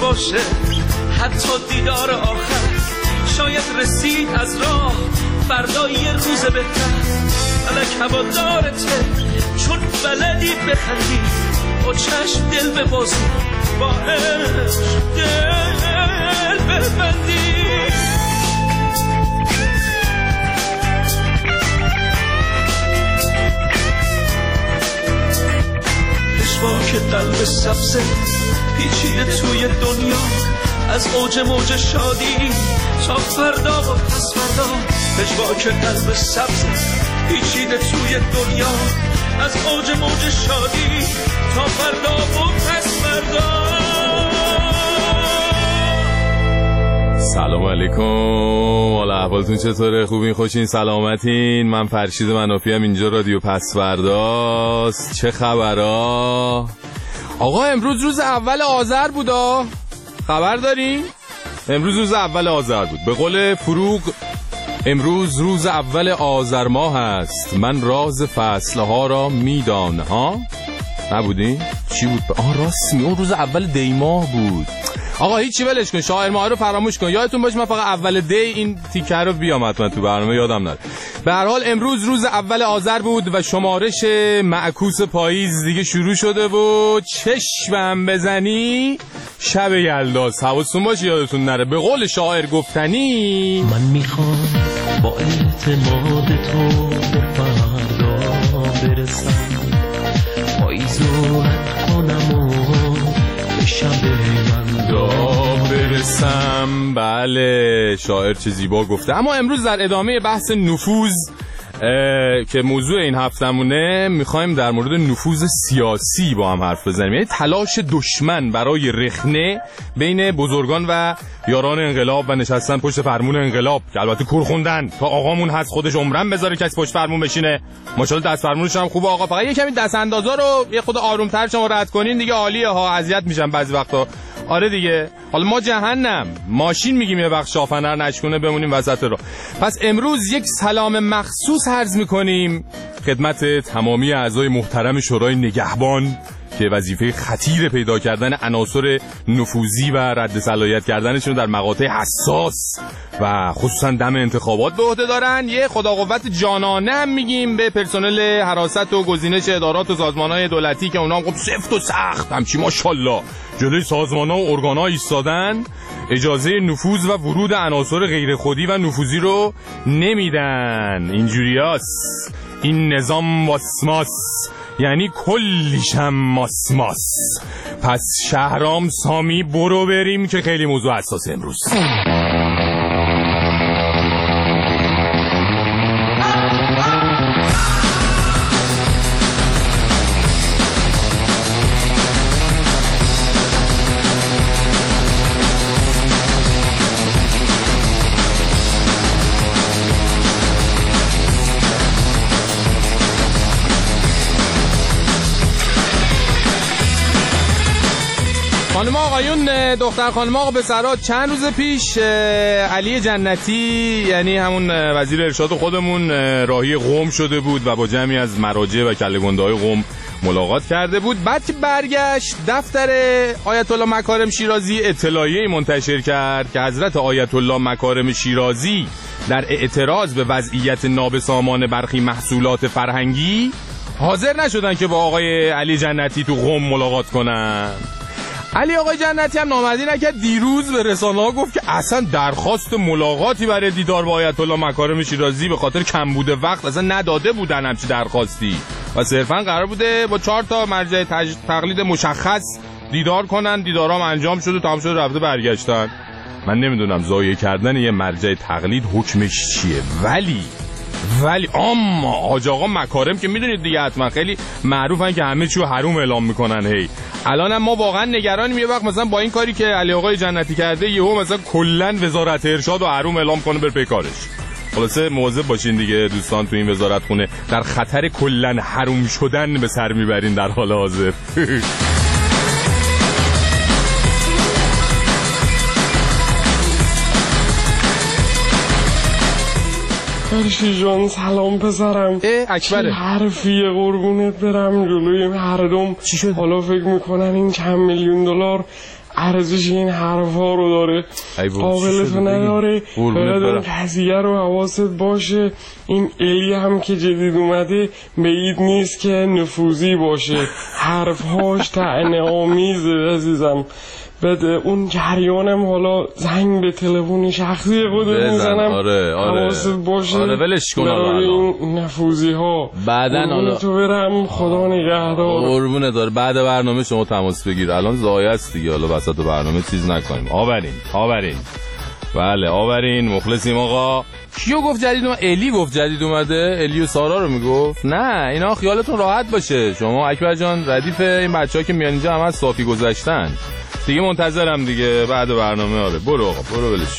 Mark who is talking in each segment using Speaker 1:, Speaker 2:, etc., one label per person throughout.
Speaker 1: باشه حتی دیدار آخر، شاید رسید از راه فردا یه روز بهتر. فلک هوادارته چون بلدی بخندی، با چشم دل ببازی، با عشق دل ببندی. پشواک قلب سبزه پیچیده توی دنیا، از اوج موج شادی تا فردا و پس فردا. پشواک قلب سبزه پیچیده توی دنیا، از اوج موج شادی تا فردا و پس فردا.
Speaker 2: سلام علیکم، حالا احوالتون چطوره؟ خوبین؟ خوشین؟ سلامتین؟ من فرشید منافی ام، اینجا رادیو پسورداست. چه خبرها؟ آقا امروز روز اول آذر بودا، خبر دارین؟ امروز روز اول آذر بود. به قول فروغ امروز روز اول آذر ماه هست، من راز فصلها را میدانم. ها نبودین؟ چی بود؟ راست اون روز اول دی ماه بود. آقا هیچی ولش کن، شاعر ماه رو فراموش کن. یادتون باشه من فقط اول دی این تیکه رو بیام حتما تو برنامه، یادم نره. به هر حال امروز روز اول آذر بود و شمارش معکوس پاییز دیگه شروع شده و چشمم بزنی شب یلداست. حواستون باشه یادتون نره. به قول شاعر گفتنی
Speaker 3: من میخوام با اعتماد تو به فردا برسم، پاییزو رد کنم و به شب من
Speaker 2: برسم. بله شاعر چه زیبا گفته. اما امروز در ادامه بحث نفوذ که موضوع این هفتمونه، میخوایم در مورد نفوذ سیاسی با هم حرف بزنیم. یعنی تلاش دشمن برای رخنه بین بزرگان و یاران انقلاب و نشستن پشت فرمون انقلاب، که البته کور خوندن تا آقامون هست خودش عمرن بذاره کسی پشت فرمون بشینه. ماشاءالله دست فرمونش هم خوبه آقا، فقط یه کمی دست اندازا رو یه خود آرومتر شما رد کنین دیگه عالیه ها. اذیت میشم بعضی وقتا. آره دیگه، حالا ما جهنم ماشین میگیم یه وقت شافنر نشکنه بمونیم وسط رو. پس امروز یک سلام مخصوص عرض میکنیم خدمت تمامی اعضای محترم شورای نگهبان که وظیفه خطیر پیدا کردن عناصر نفوذی و رد صلاحیت کردنشون در مقاطع حساس و خصوصا دم انتخابات به عهده دارن. یه خدا قوت جانانه هم میگیم به پرسنل حراست و گزینش ادارات و سازمان‌های دولتی که اونا هم خب سفت و سخت همچی ماشاءالله جلوی سازمان‌ها و ارگان‌ها ایستادن، اجازه نفوذ و ورود عناصر غیر خودی و نفوذی رو نمیدن. اینجوریاست این نظام واسماس، یعنی کلیشم ماسماس. پس شهرام سامی برو بریم که خیلی موضوع حساس امروز. خانم آقایون، دختر خانم آقا پسرها، چند روز پیش علی جنتی یعنی همون وزیر ارشاد خودمون راهی قم شده بود و با جمعی از مراجع و کله‌گنده‌های قم ملاقات کرده بود. بعد که برگشت دفتر آیت الله مکارم شیرازی اطلاعیه‌ای منتشر کرد که حضرت آیت الله مکارم شیرازی در اعتراض به وضعیت نابسامان برخی محصولات فرهنگی حاضر نشدن که با آقای علی جنتی تو قم ملاقات کنن. علی آقای جنتی هم نامردی نکرد، دیروز به رسانه‌ها گفت که اصلا درخواست ملاقاتی برای دیدار با آیت الله مکارم شیرازی به خاطر کمبود وقت اصلا نداده بودن همچی درخواستی و صرفا قرار بوده با 4 تا مرجع تقلید مشخص دیدار کنن. دیدارام انجام شده، تمام شده، رفته برگشتن. من نمیدونم ضایع کردن یه مرجع تقلید حکمش چیه، ولی اما حاج آقا مکارم که میدونید دیگه حتما خیلی معروفن که همه چیو حروم اعلام میکنن. هی الان ما واقعا نگرانیم یه وقت مثلا با این کاری که علی آقای جنتی کرده یهو مثلا کلا وزارت ارشاد و حروم اعلام کنه بر پی کارش. خلاصه مواظب باشین دیگه دوستان، تو این وزارت خونه در خطر کلا حروم شدن به سر میبرین در حال حاضر.
Speaker 4: فرشی جان سلام پسرم.
Speaker 2: اکبره
Speaker 4: حرفیه قربونت برم جلوی مردم.
Speaker 2: چی شد؟
Speaker 4: حالا فکر میکنن این چند میلیون دلار ارزش این حرفا رو داره، قابلتو نداره. باید اون قضیه رو حواست باشه. این الی هم که جدید اومده بعید نیست که نفوذی باشه، حرفهاش طعنه آمیزه عزیزم. بعد اون جریانم حالا زنگ به تلفن شخصی خودت میزنم.
Speaker 2: آره
Speaker 4: حواست باشه.
Speaker 2: آره ولش کن
Speaker 4: این نفوذی ها.
Speaker 2: بعدن حالا
Speaker 4: تو برم، خدا نگهدار.
Speaker 2: قربونه داره. بعد برنامه شما تماس بگیر. الان ضایع است دیگه، حالا وسط برنامه چیز نکنیم. آورین بله آورین. مخلصیم آقا. کیو گفت جدید اومده؟ الی گفت جدید اومده. الی و سارا رو میگفت. نه اینا خیالتون راحت باشه. شما اکبر جان ردیف این بچه‌ها که میان اینجا همه از صافی گذشتن دیگه. منتظرم دیگه بعد برنامه. آره برو آقا برو ولش.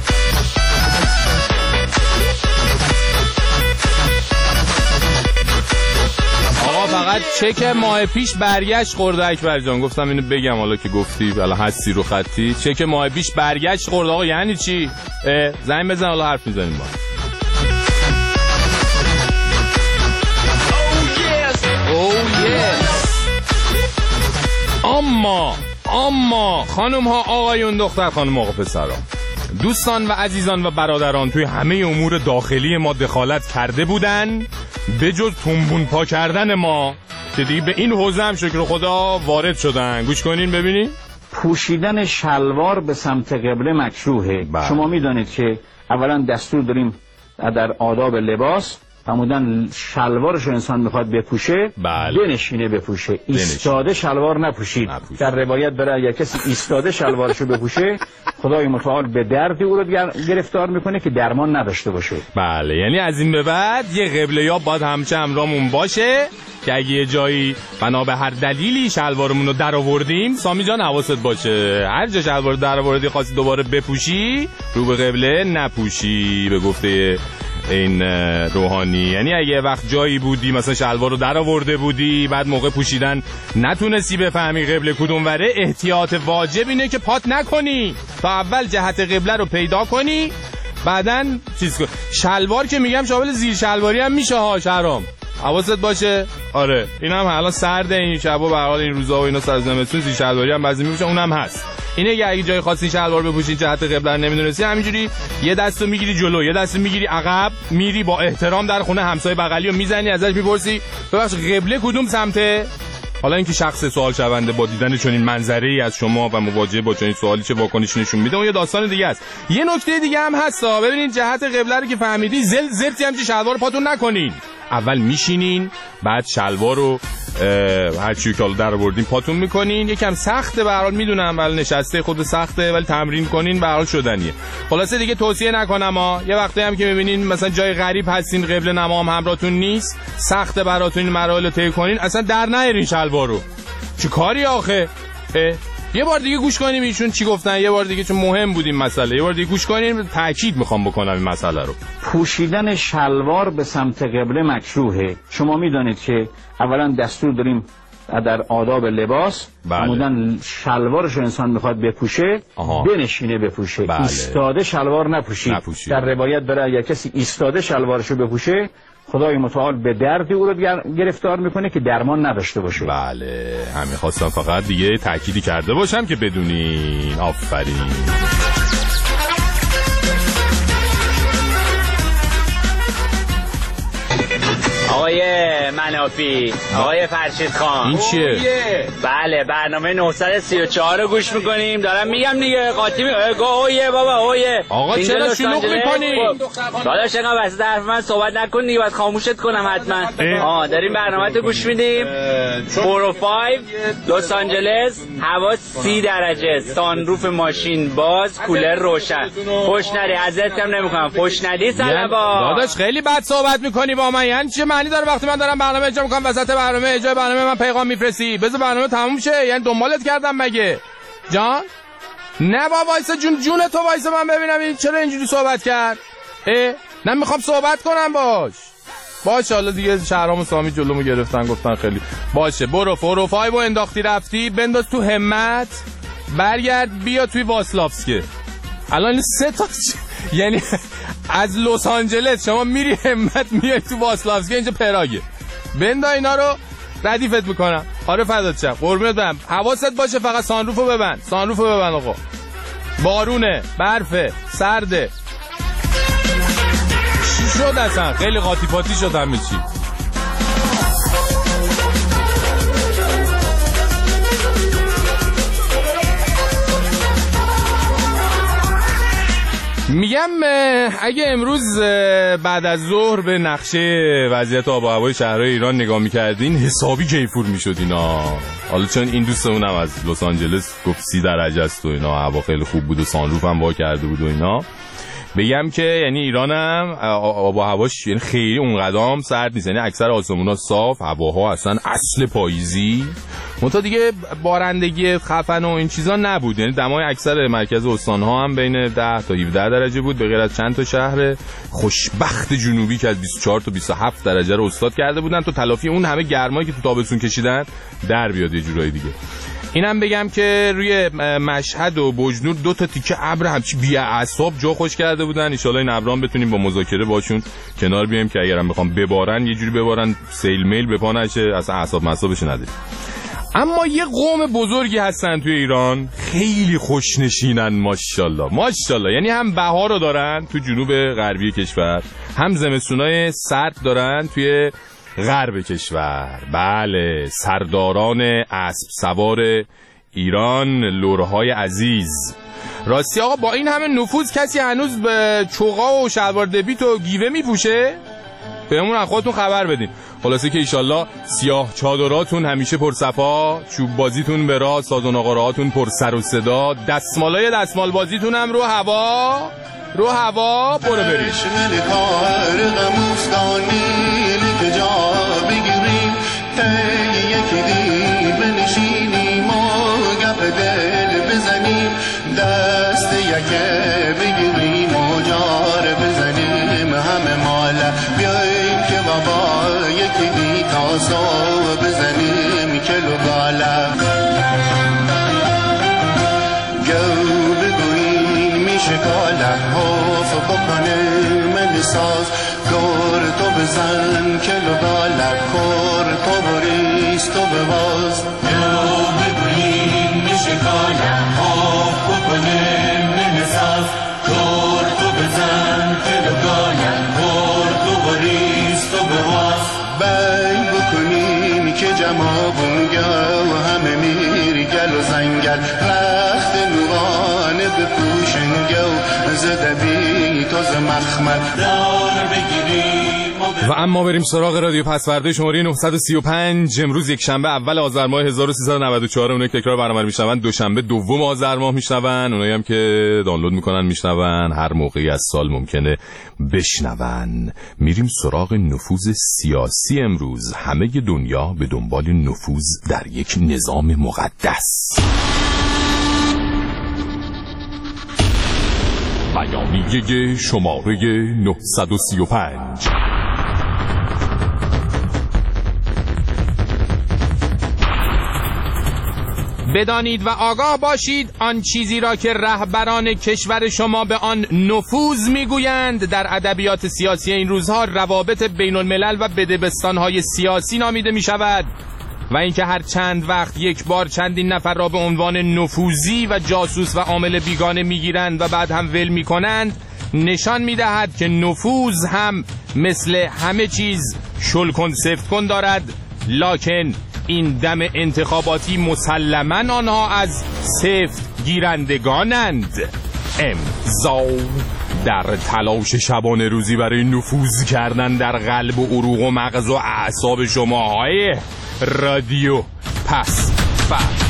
Speaker 2: آقا فقط چک ماه پیش برگشت خورده اکبر جان. گفتم اینو بگم حالا که گفتی حالا هستی رو خطی. چک ماه پیش برگشت خورده. آقا یعنی چی؟ زنگ بزن حالا حرف میزنیم با. اما خانم ها آقایون دختر خانم آقا پسرا، دوستان و عزیزان و برادران توی همه امور داخلی ما دخالت کرده بودن به جز تنبون پا کردن ما که دیگه به این حوزه هم شکر خدا وارد شدن. گوش کنین ببینین.
Speaker 5: پوشیدن شلوار به سمت قبله مکروهه. شما میدانید که اولا دستور داریم در آداب لباس فرمودن شلوارشو انسان میخواد بپوشه بنشینه بپوشه، ایستاده شلوار نپوشید. در روایت برای اگر کسی ایستاده شلوارشو بپوشه خدای متعال به دردی او رو گرفتار میکنه که درمان نداشته باشه.
Speaker 2: بله یعنی از این به بعد یه قبله یا باید همچه همراهمون باشه که اگه یه جایی بنا به هر دلیلی شلوارمون رو در آوردیم، سامی جان حواست باشه هر جا شلوار در آوردی خواستی دوباره بپوشی رو به قبله نپوشی به گفته این روحانی. یعنی اگه وقت جایی بودی مثلا شلوار رو در آورده بودی بعد موقع پوشیدن نتونستی بفهمی قبله کدوم وره، احتیاط واجب اینه که پات نکنی تا اول جهت قبله رو پیدا کنی بعدن چیز کن. شلوار که میگم شامل زیر شلواری هم میشه ها شهرام، حواست باشه. آره این هم الان سرده این شبا به هر حال این روزا و اینا سر زمستون زیر شلواری هم بعضی میپوشن اونم هست. اینه اگه جای خاصی شلوار بپوشین جهت قبله نمیدونستی همینجوری یه دستو میگیری جلو یه دستو میگیری عقب میری با احترام در خونه همسایه بغلی رو میزنی ازش میپرسی ببخشید قبله کدوم سمته. حالا اینکه شخص سوال شونده با دیدن چنین منظره‌ای از شما و مواجهه با چنین سوالی چه واکنشی نشون میده اون یه داستان دیگه است. یه نکته دیگه هم هستا ببینید جهت قبله رو که فهمیدی زرتی هم که شلوار پاتون نکنین. اول میشینین بعد شلوار رو هر چی که در آوردین پاتون میکنین. یکم سخته به هر حال میدونم ولی نشسته خود سخته ولی تمرین کنین به هر حال شدنیه. خلاصه دیگه توصیه نکنم ها. یه وقتی هم که میبینین مثلا جای غریب هستین قبله نما هم همراهتون نیست سخته براتون این مراحل رو طی کنین اصلا در نیارین شلوار رو. چه کاری آخه؟ یه بار دیگه گوش کنیم ایشون چی گفتن یه بار دیگه چون مهم بود این مسئله. یه بار دیگه گوش کنیم تاکید میخوام بکنم این مسئله رو.
Speaker 5: پوشیدن شلوار به سمت قبله مکروهه. شما میدانید که اولا دستور داریم در آداب لباس فرمودن شلوارشو انسان میخواد بپوشه بنشینه بپوشه، ایستاده شلوار نپوشید. در روایت برای اگر کسی ایستاده شلوارشو بپوشه خدای متعال به دردی او رو گرفتار میکنه که درمان نداشته باشه.
Speaker 2: بله همین خواستم فقط دیگه تأکیدی کرده باشم که بدونین. آفرین.
Speaker 6: آقای منافی، آقای فرشید خان،
Speaker 2: این چیه؟
Speaker 6: بله برنامه 934 رو گوش میکنیم. دارم میگم دیگه قاطی اویه بابا اویه.
Speaker 2: آقا چرا شلوغ میکنی؟
Speaker 6: داداش اینقدر وسط حرف من صحبت نکن دیگه، باید خاموشت کنم حتما. داریم برنامه رو گوش میدیم. 405 لس آنجلس، هوا 30 درجه، سانروف ماشین باز، کولر روشن. خوش ندی ازت کم نمیکنم، خوش ندی سلام.
Speaker 2: داداش خیلی بد صحبت میکنی با من. یعنی چه معنی داره وقتی من دارم برنامه اجرا میکنم وسط برنامه اجرای برنامه من پیغام میفرستی؟ بذار برنامه تموم شه. یعنی دنبالت کردم مگه جان؟ نه بابا وایسا جون تو وایسا من ببینم این چرا اینجوری صحبت کرد. نه میخوام صحبت کنم باشه. حالا دیگه شهرام و سامی جلومو گرفتن گفتن خیلی باشه. برو 405 انداختی رفتی بنداز تو همت برگرد بیا توی واسلافسکی. الان 3 تا یعنی از لس آنجلس شما میری همت میای تو واسلافسکی اینجا پراگه. بندا اینا رو ردیفت میکنم. آره فدات شم قربونت برم. حواست باشه فقط سانروفو ببند. سانروفو ببند آقا. بارونه، برفه، سرده. چی شد اصلا؟ خیلی قاطی پاتی شد همه چی. میگم اگه امروز بعد از ظهر به نقشه وضعیت آب و هوای شهرهای ایران نگاه میکردین حسابی کیفور میشد اینا. حالا چون این دوستمونم از لس آنجلس گفت 30 درجه است و اینا، هوا خیلی خوب بود و سانروف هم وا کرده بود و اینا، بگم که یعنی ایرانم آب و هواش یعنی خیلی اونقدام سرد نیست. یعنی اکثر آسمونا صاف، هواها اصلا اصل پاییزی، منتها دیگه بارندگی خفن و این چیزا نبود. یعنی دمای اکثر مرکز استان‌ها هم بین 10 تا 17 درجه بود، به غیر از چند تا شهر خوشبخت جنوبی که از 24 تا 27 درجه رو استاد کرده بودن تو تلافی اون همه گرمایی که تو تابستون کشیدن در بیاد یه جورایی دیگه. اینم بگم که روی مشهد و بجنور 2 تا تیکه ابر همچی بی اعصاب جا خوش کرده بودن. ان شاءالله این ابرام بتونیم با مذاکره باشون کنار بیایم که اگرم بخوام ببارن یه جوری ببارن سیل میل به پا نشه، اصلا اعصاب مصابش نده. اما یه قوم بزرگی هستن توی ایران خیلی خوشنشینن ماشاءالله ماشاءالله. یعنی هم بهار رو دارن تو جنوب غربی کشور، هم زمستونای سرد دارن توی غرب کشور. بله، سرداران اسب سوار ایران، لورهای عزیز. راستی آقا با این همه نفوذ کسی هنوز به چوغا و شلوار دبیت و گیوه میپوشه؟ بهمون از خودتون خبر بدین. خلاصه که ایشالله سیاه چادراتون همیشه پرصفا، چوب بازیتون به راه، ساز و ناقرهاتون پر سر و صدا، دستمالای دستمال بازیتون هم رو هوا برو بریم.
Speaker 7: دست یکه بگیریم و جار بزنیم همه ماله، بیاییم که بابا یکی بی تاسو بزنیم کلو باله. گو بگوییم میشه کاله حاف بکنه من ساز، کار تو بزن کلو باله، کار تو بریز تو بواز. گو بگوییم میشه کاله حاف بکنه من ساز، کار تو بزن کلو باله، کار تو بریز تو بواز. بی بکنیم که جمابون گو همه میری گل و زنگل، رخت نوانه بپوشن گو زده بی تو زمخمل دار بگیریم.
Speaker 2: و اما بریم سراغ رادیو پسورده شماره 935. امروز یک شنبه اول آذر ماه 1394. اونایی که تکرار برنامه رو میشنون دوشنبه دوم آذر ماه میشنون، اونایی هم که دانلود میکنن میشنون هر موقعی از سال ممکنه بشنون. میریم سراغ نفوذ سیاسی امروز. همه دنیا به دنبال نفوذ در یک نظام مقدس. بیانیه شماره 935. بدانید و آگاه باشید آن چیزی را که رهبران کشور شما به آن نفوذ میگویند در ادبیات سیاسی این روزها روابط بین الملل و بدبستان‌های سیاسی نامیده می شود و اینکه هر چند وقت یک بار چندین نفر را به عنوان نفوذی و جاسوس و عامل بیگانه میگیرند و بعد هم ول میکنند نشان میدهد که نفوذ هم مثل همه چیز شل کن سفت کن دارد، لکن این دم انتخاباتی مسلماً آنها از سفت گیرندگانند. امضا در تلاش شبانه روزی برای نفوذ کردن در قلب و عروق و مغز و اعصاب شماهای رادیو پسورده.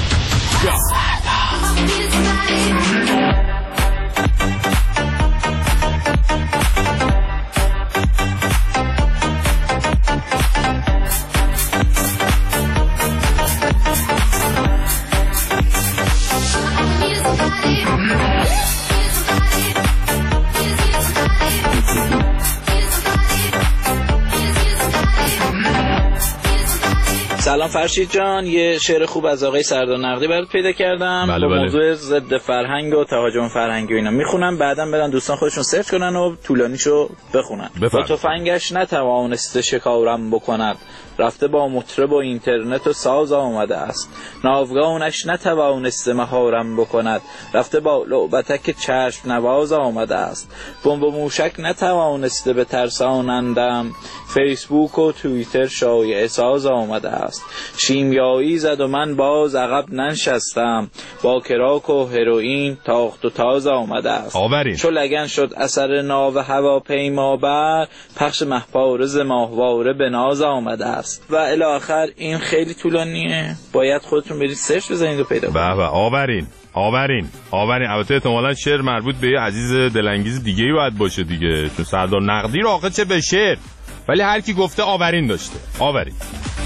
Speaker 6: سلام فرشید جان، یه شعر خوب از آقای سردار نقدی برات پیدا کردم.
Speaker 2: بله
Speaker 6: با موضوع ضد فرهنگ و تهاجم فرهنگی و اینا میخونم، بعدم بدن دوستان خودشون سرچ کنن و طولانیشو بخونن. با تفنگش نتوانسته شکارم بکند،
Speaker 8: رفته با مطرب و اینترنت و ساز آمده است. ناوگانش نتوانسته مهارم بکند، رفته با لعبتک چشم نواز آمده است. بمب و موشک نتوانسته به ترسانندم، فیسبوک و توییتر شایعه ساز آمده است. شیمیایی زد و من باز عقب ننشستم، با کراک و هروئین تاخت و تاز آمده است. چو لگن شد اثر ناو هواپیما بر، پخش مهپارز ماهواره به ناز آمده است. و الی آخر. این خیلی طولانیه، باید خودتون برید سرچ بزنید و پیدا کنید.
Speaker 2: آورین البته احتمالاً شعر مربوط به یه عزیز دلانگیز دیگه‌ای باید باشه دیگه، چون سردار نقدی رو آخه چه به شعر، ولی هر کی گفته آورین داشته. آورین.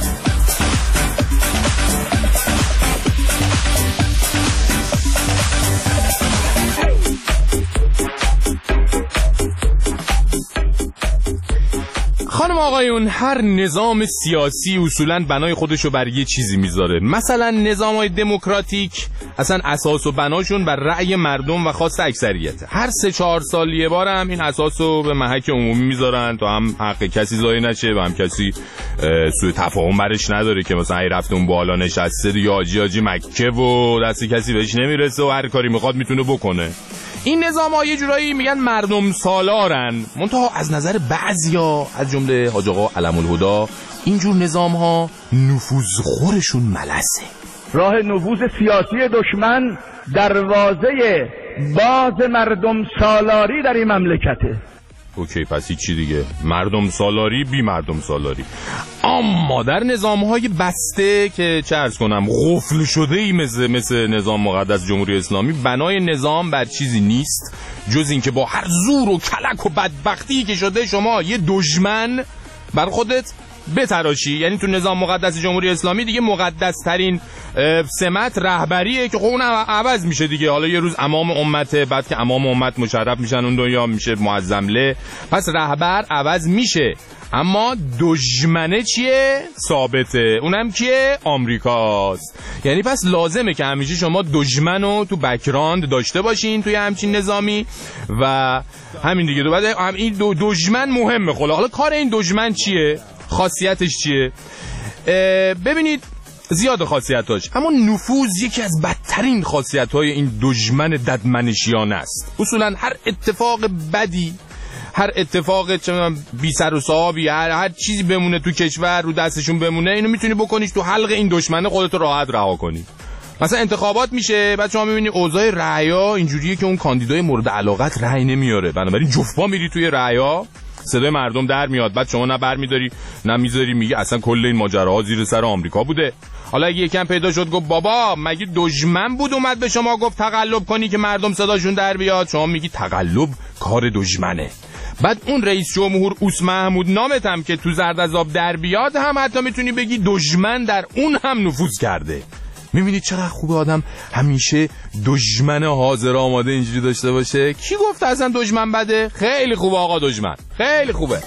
Speaker 2: خانم آقایون، هر نظام سیاسی اصولاً بنای خودشو بر یه چیزی میذاره. مثلا نظام‌های دموکراتیک اصلا اساس و بناشون بر رأی مردم و خواست اکثریت. هر 3-4 سال یه بار هم این اساسو به محک عمومی میذارن تا هم حق کسی ضایع نشه و هم کسی سوء تفاهم برش نداره که مثلا ای رفته اون بالا نشسته یا حاجی مکه و دست کسی بهش نمیرسه و هر کاری میخواد میتونه بکنه. این نظام‌ها یه جورایی میگن مردم سالارن، منتها از نظر بعضیا از جمله حاج آقا علم الهدی اینجور نظام‌ها نفوذخورشون ملسه.
Speaker 9: راه نفوذ سیاسی دشمن دروازه باز مردم سالاری در این مملکته.
Speaker 2: اوکی، پس چی دیگه؟ مردم سالاری بی مردم سالاری. اما در نظام‌های بسته که چه عرض کنم قفل شده‌ای مثل نظام مقدس جمهوری اسلامی، بنای نظام بر چیزی نیست جز این که با هر زور و کلک و بدبختی که شده شما یه دشمن بر خودت بتراشی. یعنی تو نظام مقدس جمهوری اسلامی دیگه مقدس ترین سمت رهبریه که خب اون عوض میشه دیگه. حالا یه روز امام امته، بعد که امام امت مشرف میشن اون دنیا میشه معظمله، پس رهبر عوض میشه، اما دشمنه چیه؟ ثابته. اونم کیه؟ آمریکاست. یعنی پس لازمه که همیشه شما دشمنو تو بک‌گراند داشته باشین توی همچین نظامی و همین دیگه. بعد این دشمن مهمه. حالا کار این دشمن چیه؟ خاصیتش چیه؟ ببینید زیاد خاصیتاش، اما نفوذ یکی از بدترین خاصیت‌های این دشمن ددمنشیانه است. اصولا هر اتفاق بدی، هر اتفاق بی سر و صاحبی، هر چیزی بمونه تو کشور رو دستشون بمونه، اینو میتونی بکنیش تو حلق این دشمنه خودت راحت رها کنی. مثلا انتخابات میشه، بعد شما میبینی اوضاع رأیا اینجوریه که اون کاندیدای مورد علاقت رأی نمیاره، بنابراین جفا میری توی رأیا، صدای مردم در میاد، بعد شما نه برمیداری نه میذاری، میگی اصلا کل این ماجراها زیر سر آمریکا بوده. حالا اگه یکم پیدا شد گفت بابا مگه دشمن بود اومد به شما گفت تقلب کنی که مردم صداشون در بیاد، شما میگی تقلب کار دشمنه. بعد اون رئیس جمهور اوس محمود نامت هم که تو زرد از آب در بیاد هم حتی میتونی بگی دشمن در اون هم نفوذ کرده. میبینید چقدر خوبه آدم همیشه دشمن حاضر آماده اینجوری داشته باشه. کی گفت اصلا دشمن بده؟ خیلی خوبه آقا، دشمن خیلی خوبه.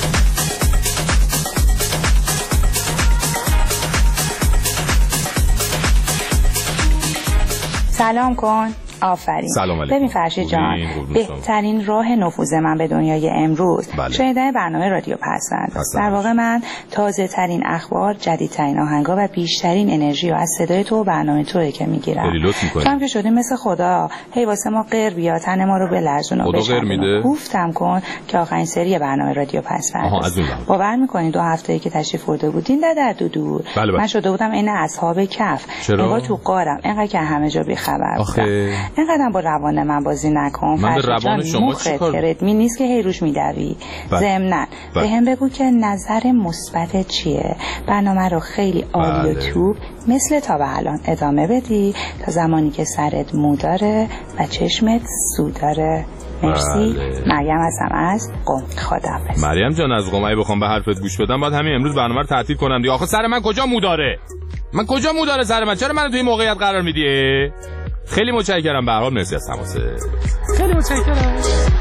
Speaker 10: سلام کن. آفرین.
Speaker 2: سلام علیکم.
Speaker 10: ببین فرشید جان، بهترین راه نفوذ من به دنیای امروز شنیدن برنامه رادیو پسوند است. در واقع من تازه ترین اخبار، جدیدترین آهنگا و بیشترین انرژی رو از صدای تو و برنامه توئه که میگیرم. تو هم که شده مثل خدا، هی واسه ما غیر بیا، تن ما رو بلرزون و بشکنون. گفتم کن که آخرین سری برنامه رادیو پسوند است. باور می‌کنی 2 هفته‌ای که تشریف برده بودین در دور من شده بودم عین اصحاب کف. انگار تو قارم، اینقدر که همه جا بی خبر بودم. اینقدر با روان من بازی نکن.
Speaker 2: من به روان شما چیکار؟
Speaker 10: می نیست که هی روش میدوی. ضمناً بهم بگو که نظر مثبت چیه؟ برنامه رو خیلی عالی و توپ مثل تا به الان ادامه بدی تا زمانی که سرت مو داره و چشمت سو داره. مرسی. مریم هستم از قم. خداحافظ.
Speaker 2: مریم جان از قم. اگه بخوام به حرفت گوش بدم بعد همین امروز برنامه رو تعطیل کنم دیگه. آخه سر من کجا مو داره؟ من کجا مو داره سر من؟ چرا منو توی این موقعیت قرار میدی؟ خیلی متشکرم. به هر حال مرسی از تماس.
Speaker 10: خیلی متشکرم.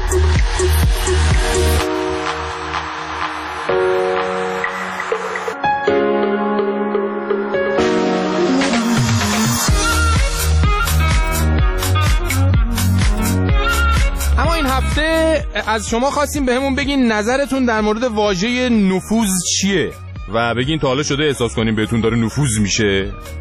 Speaker 2: اما این هفته از شما خواستیم بهمون بگین نظرتون در مورد واژه نفوذ چیه؟ و بگین تا حالا شده احساس کنیم بهتون داره نفوذ میشه؟